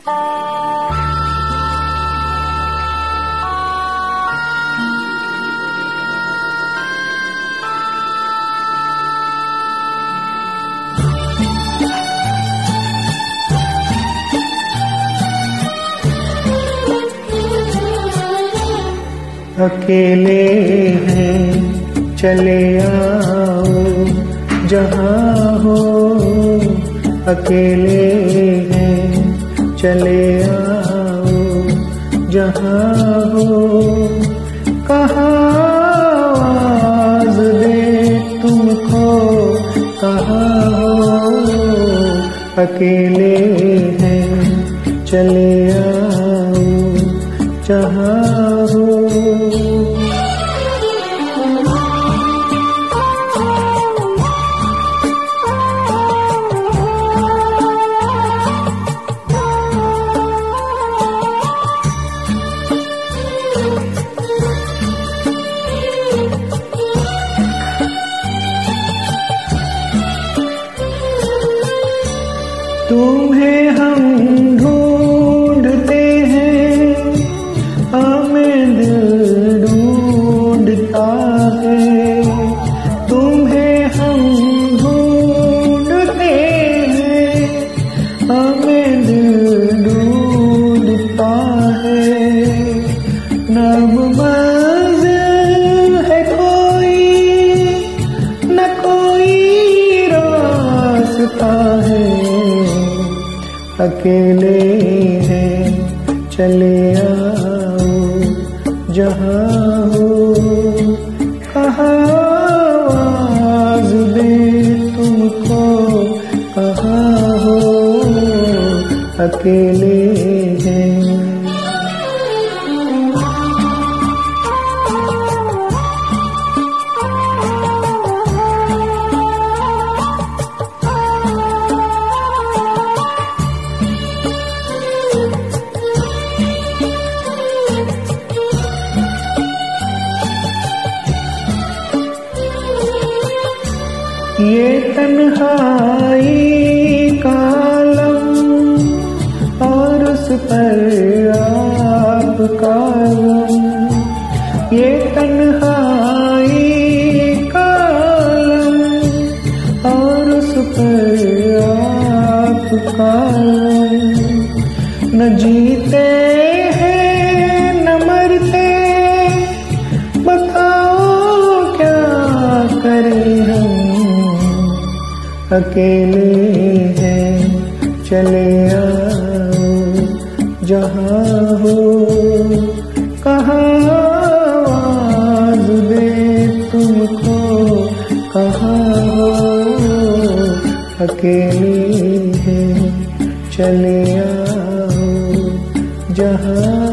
अकेले हैं चले आओ जहाँ हो, अकेले हैं चले आओ जहाँ हो, कहाँ आवाज़ दे तुमको कहाँ हो, अकेले हैं चले आओ जहाँ हो। तुम्हें हम ढूंढते हैं, हमें दिल ढूंढता है। तुम्हें हम ढूंढते हैं, हमें दिल ढूंढता है। नब मंज़िल है कोई न कोई रास्ता है, अकेले हैं चले आओ जहाँ हो, कहाँ आवाज़ दे तुमको कहाँ हो, अकेले हैं। ये तन्हाई का आलम और उस पर आपका गम, ये तन्हाई का आलम और उस पर आपका गम। न जीते हैं न मरते, बताओ क्या करें हम, अकेले हैं चले आओ जहाँ हो, कहाँ आवाज़ दे तुमको कहाँ हो, अकेले हैं चले आओ जहाँ